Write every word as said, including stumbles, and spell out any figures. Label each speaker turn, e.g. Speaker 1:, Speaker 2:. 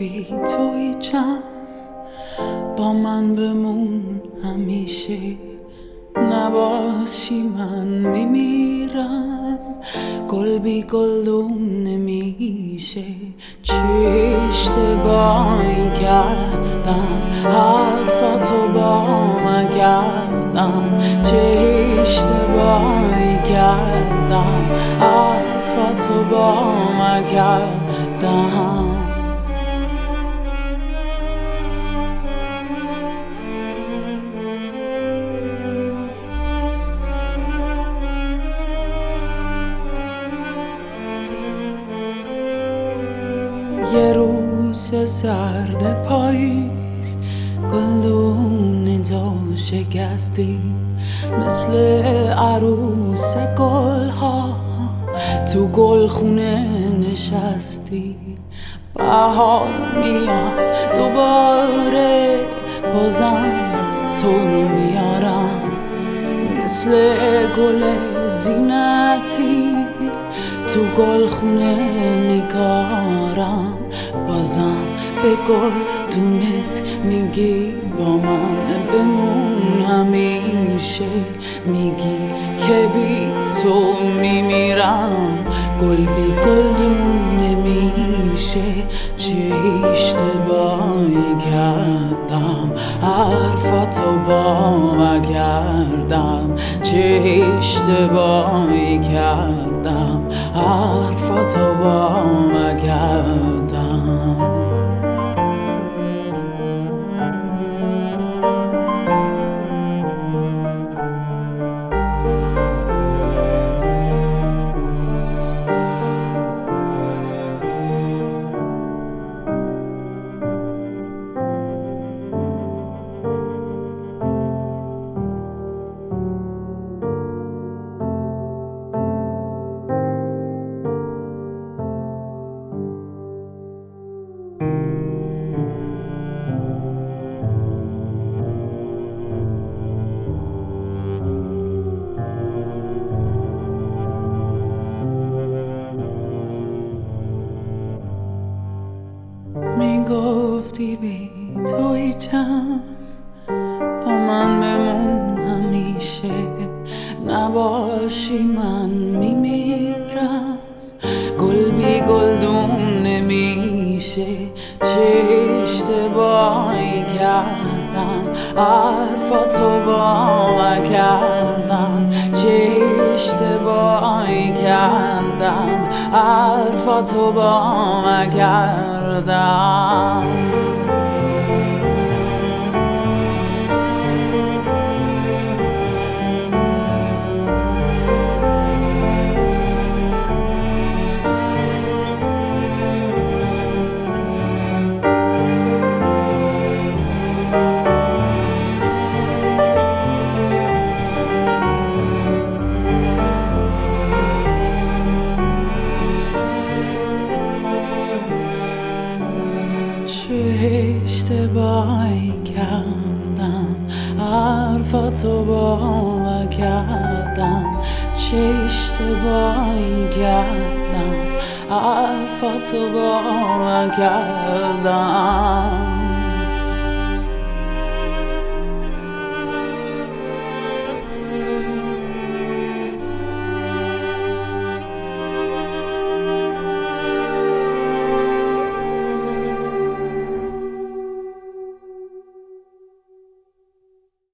Speaker 1: بی توی چند با من بمون همیشه، نباشی من میمیرم. گل بی گلدون نمیشه. چه اشتباهی کردم حرفاتو با من کردم، چه اشتباهی کردم حرفاتو با من کردم. یه روز سرد پاییز گلدون تو شکستی، مثل عروس گلها تو گلخونه نشستی. بهار میاد دوباره بازم تو رو میارم، مثل گل زینتی تو گلخونه نگارم. بازم به گلدونت میگی با من بمون همیشه، میگی که بی تو میمیرم. گل بی گلدون نمیشه. چه اشتباهی کردم حرفاتو باور کردم، چه اشتباهی کردم حرفاتو باور کردم. میگفتی بی تو هیچم، با من بمون همیشه، نباشی من میمیرم. گل بی گلدون نمیشه. چه اشتباهی کردم حرفاتو باور کردم، چه اشتباهی کردم حرفاتو باور کردم. چه اشتباهی کردم حرفاتو باور کردم، چه اشتباهی کردم حرفاتو باور کردم.